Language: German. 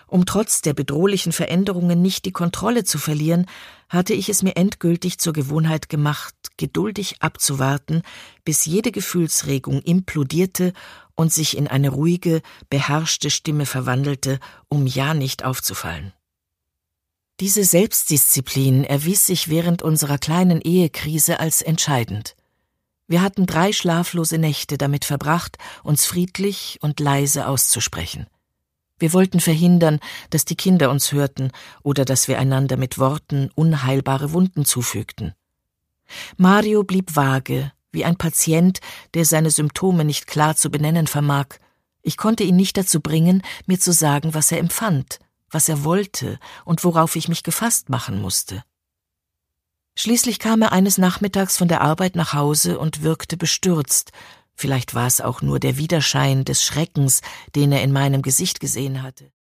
Um trotz der bedrohlichen Veränderungen nicht die Kontrolle zu verlieren, hatte ich es mir endgültig zur Gewohnheit gemacht, geduldig abzuwarten, bis jede Gefühlsregung implodierte und sich in eine ruhige, beherrschte Stimme verwandelte, um ja nicht aufzufallen. Diese Selbstdisziplin erwies sich während unserer kleinen Ehekrise als entscheidend. Wir hatten 3 schlaflose Nächte damit verbracht, uns friedlich und leise auszusprechen. Wir wollten verhindern, dass die Kinder uns hörten oder dass wir einander mit Worten unheilbare Wunden zufügten. Mario blieb vage, wie ein Patient, der seine Symptome nicht klar zu benennen vermag. Ich konnte ihn nicht dazu bringen, mir zu sagen, was er empfand, was er wollte und worauf ich mich gefasst machen musste. Schließlich kam er eines Nachmittags von der Arbeit nach Hause und wirkte bestürzt. Vielleicht war es auch nur der Widerschein des Schreckens, den er in meinem Gesicht gesehen hatte.